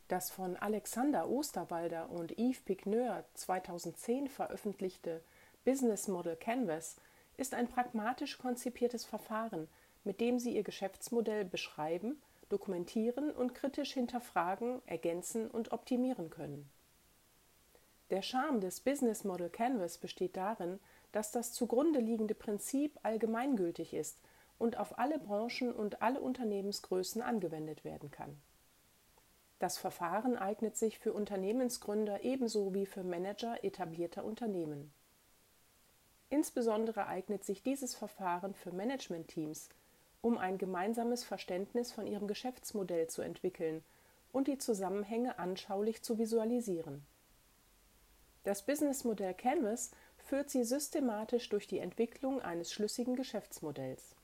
Das von Alexander Osterwalder und Yves Pigneur 2010 veröffentlichte Business Model Canvas ist ein pragmatisch konzipiertes Verfahren, mit dem Sie Ihr Geschäftsmodell beschreiben, dokumentieren und kritisch hinterfragen, ergänzen und optimieren können. Der Charme des Business Model Canvas besteht darin, dass das zugrunde liegende Prinzip allgemeingültig ist und auf alle Branchen und alle Unternehmensgrößen angewendet werden kann. Das Verfahren eignet sich für Unternehmensgründer ebenso wie für Manager etablierter Unternehmen. Insbesondere eignet sich dieses Verfahren für Managementteams, um ein gemeinsames Verständnis von ihrem Geschäftsmodell zu entwickeln und die Zusammenhänge anschaulich zu visualisieren. Das Businessmodell Canvas führt Sie systematisch durch die Entwicklung eines schlüssigen Geschäftsmodells.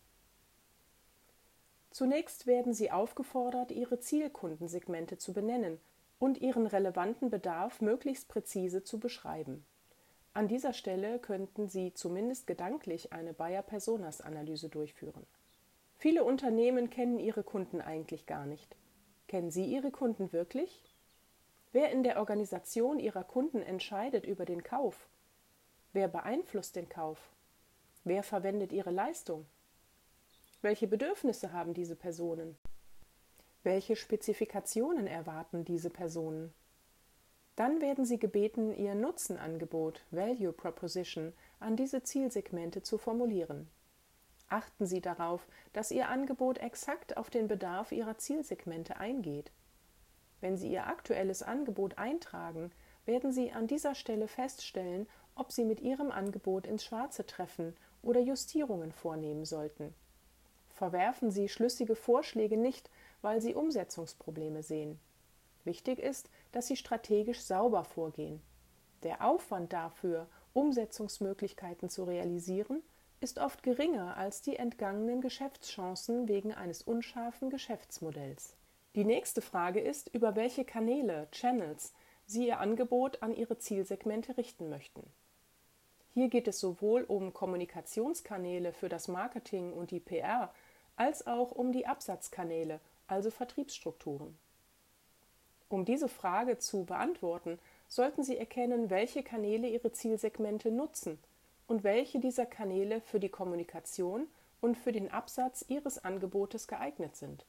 Zunächst werden Sie aufgefordert, Ihre Zielkundensegmente zu benennen und Ihren relevanten Bedarf möglichst präzise zu beschreiben. An dieser Stelle könnten Sie zumindest gedanklich eine Buyer-Personas-Analyse durchführen. Viele Unternehmen kennen ihre Kunden eigentlich gar nicht. Kennen Sie Ihre Kunden wirklich? Wer in der Organisation Ihrer Kunden entscheidet über den Kauf? Wer beeinflusst den Kauf? Wer verwendet Ihre Leistung? Welche Bedürfnisse haben diese Personen? Welche Spezifikationen erwarten diese Personen? Dann werden Sie gebeten, Ihr Nutzenangebot, Value Proposition, an diese Zielsegmente zu formulieren. Achten Sie darauf, dass Ihr Angebot exakt auf den Bedarf Ihrer Zielsegmente eingeht. Wenn Sie Ihr aktuelles Angebot eintragen, werden Sie an dieser Stelle feststellen, ob Sie mit Ihrem Angebot ins Schwarze treffen oder Justierungen vornehmen sollten. Verwerfen Sie schlüssige Vorschläge nicht, weil Sie Umsetzungsprobleme sehen. Wichtig ist, dass Sie strategisch sauber vorgehen. Der Aufwand dafür, Umsetzungsmöglichkeiten zu realisieren, ist oft geringer als die entgangenen Geschäftschancen wegen eines unscharfen Geschäftsmodells. Die nächste Frage ist, über welche Kanäle, Channels, Sie Ihr Angebot an Ihre Zielsegmente richten möchten. Hier geht es sowohl um Kommunikationskanäle für das Marketing und die PR, als auch um die Absatzkanäle, also Vertriebsstrukturen. Um diese Frage zu beantworten, sollten Sie erkennen, welche Kanäle Ihre Zielsegmente nutzen und welche dieser Kanäle für die Kommunikation und für den Absatz Ihres Angebotes geeignet sind.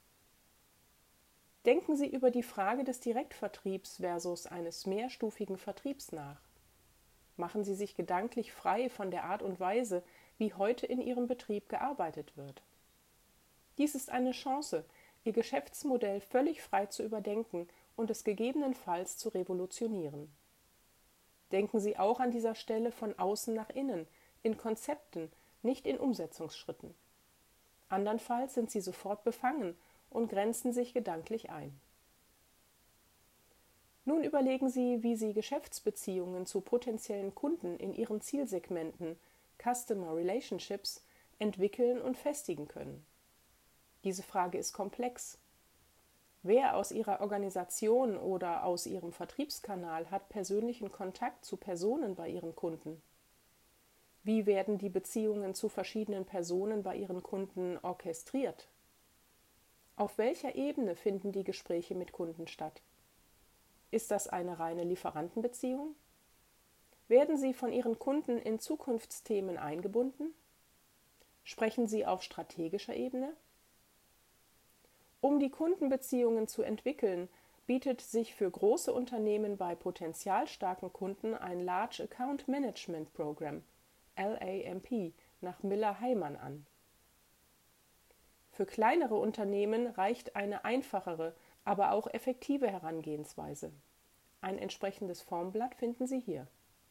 Denken Sie über die Frage des Direktvertriebs versus eines mehrstufigen Vertriebs nach. Machen Sie sich gedanklich frei von der Art und Weise, wie heute in Ihrem Betrieb gearbeitet wird. Dies ist eine Chance, Ihr Geschäftsmodell völlig frei zu überdenken und es gegebenenfalls zu revolutionieren. Denken Sie auch an dieser Stelle von außen nach innen, in Konzepten, nicht in Umsetzungsschritten. Andernfalls sind Sie sofort befangen und grenzen sich gedanklich ein. Nun überlegen Sie, wie Sie Geschäftsbeziehungen zu potenziellen Kunden in Ihren Zielsegmenten, Customer Relationships, entwickeln und festigen können. Diese Frage ist komplex. Wer aus Ihrer Organisation oder aus Ihrem Vertriebskanal hat persönlichen Kontakt zu Personen bei Ihren Kunden? Wie werden die Beziehungen zu verschiedenen Personen bei Ihren Kunden orchestriert? Auf welcher Ebene finden die Gespräche mit Kunden statt? Ist das eine reine Lieferantenbeziehung? Werden Sie von Ihren Kunden in Zukunftsthemen eingebunden? Sprechen Sie auf strategischer Ebene? Um die Kundenbeziehungen zu entwickeln, bietet sich für große Unternehmen bei potenzialstarken Kunden ein Large Account Management Program, LAMP, nach Miller-Heiman an. Für kleinere Unternehmen reicht eine einfachere, aber auch effektive Herangehensweise. Ein entsprechendes Formblatt finden Sie hier.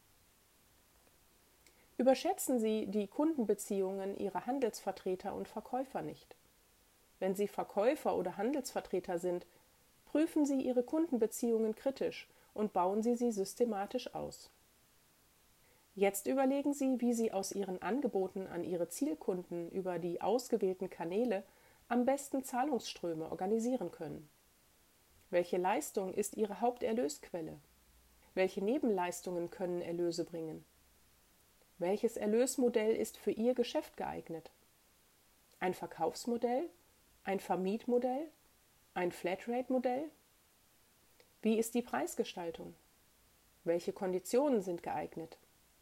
Überschätzen Sie die Kundenbeziehungen Ihrer Handelsvertreter und Verkäufer nicht. Wenn Sie Verkäufer oder Handelsvertreter sind, prüfen Sie Ihre Kundenbeziehungen kritisch und bauen Sie sie systematisch aus. Jetzt überlegen Sie, wie Sie aus Ihren Angeboten an Ihre Zielkunden über die ausgewählten Kanäle am besten Zahlungsströme organisieren können. Welche Leistung ist Ihre Haupterlösquelle? Welche Nebenleistungen können Erlöse bringen? Welches Erlösmodell ist für Ihr Geschäft geeignet? Ein Verkaufsmodell? Ein Vermietmodell? Ein Flatrate-Modell? Wie ist die Preisgestaltung? Welche Konditionen sind geeignet?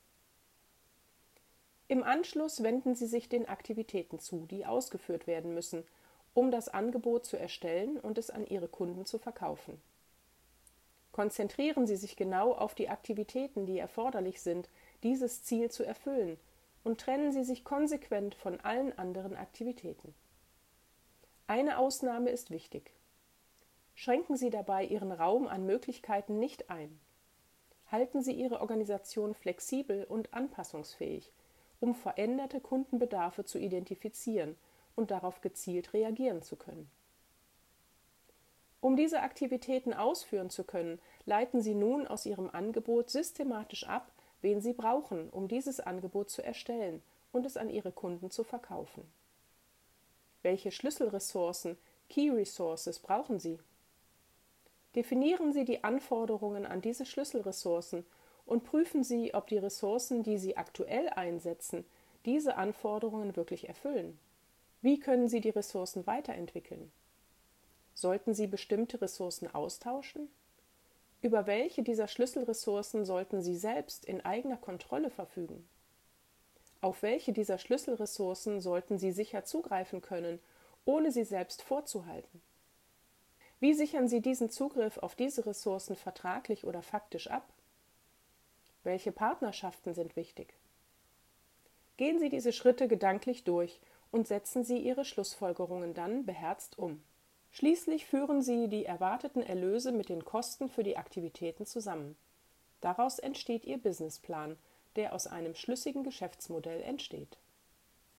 Im Anschluss wenden Sie sich den Aktivitäten zu, die ausgeführt werden müssen, um das Angebot zu erstellen und es an Ihre Kunden zu verkaufen. Konzentrieren Sie sich genau auf die Aktivitäten, die erforderlich sind, dieses Ziel zu erfüllen, und trennen Sie sich konsequent von allen anderen Aktivitäten. Eine Ausnahme ist wichtig. Schränken Sie dabei Ihren Raum an Möglichkeiten nicht ein. Halten Sie Ihre Organisation flexibel und anpassungsfähig, um veränderte Kundenbedarfe zu identifizieren und darauf gezielt reagieren zu können. Um diese Aktivitäten ausführen zu können, leiten Sie nun aus Ihrem Angebot systematisch ab, wen Sie brauchen, um dieses Angebot zu erstellen und es an Ihre Kunden zu verkaufen. Welche Schlüsselressourcen, Key Resources, brauchen Sie? Definieren Sie die Anforderungen an diese Schlüsselressourcen und prüfen Sie, ob die Ressourcen, die Sie aktuell einsetzen, diese Anforderungen wirklich erfüllen. Wie können Sie die Ressourcen weiterentwickeln? Sollten Sie bestimmte Ressourcen austauschen? Über welche dieser Schlüsselressourcen sollten Sie selbst in eigener Kontrolle verfügen? Auf welche dieser Schlüsselressourcen sollten Sie sicher zugreifen können, ohne sie selbst vorzuhalten? Wie sichern Sie diesen Zugriff auf diese Ressourcen vertraglich oder faktisch ab? Welche Partnerschaften sind wichtig? Gehen Sie diese Schritte gedanklich durch und setzen Sie Ihre Schlussfolgerungen dann beherzt um. Schließlich führen Sie die erwarteten Erlöse mit den Kosten für die Aktivitäten zusammen. Daraus entsteht Ihr Businessplan, der aus einem schlüssigen Geschäftsmodell entsteht.